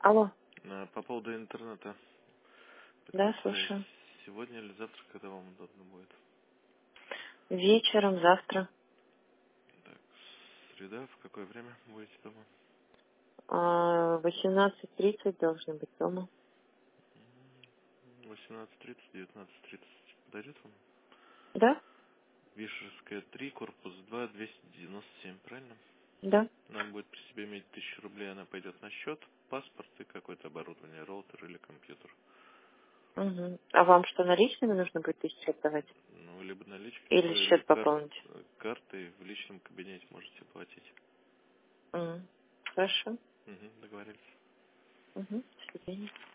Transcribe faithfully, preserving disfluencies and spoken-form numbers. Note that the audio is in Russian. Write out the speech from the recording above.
Алло. А, По поводу интернета. Да, Подключаюсь слушаю. сегодня или завтра, когда вам удобно будет? Вечером, завтра. Так, среда, в какое время будете дома? А, восемнадцать тридцать должны быть дома. восемнадцать тридцать, девятнадцать тридцать. Подойдет вам? Да? Вишерская три, корпус два, двести девяносто семь, правильно? Да. Нам будет при себе иметь тысячу рублей, она пойдет на счет, паспорт и какое-то оборудование, роутер или компьютер. Угу. А вам что, наличными нужно будет тысячу отдавать? Ну, либо наличкой, Или либо счет кар- пополнить? картой в личном кабинете можете платить. М. Хорошо. Угу, договорились. Угу. До свидания.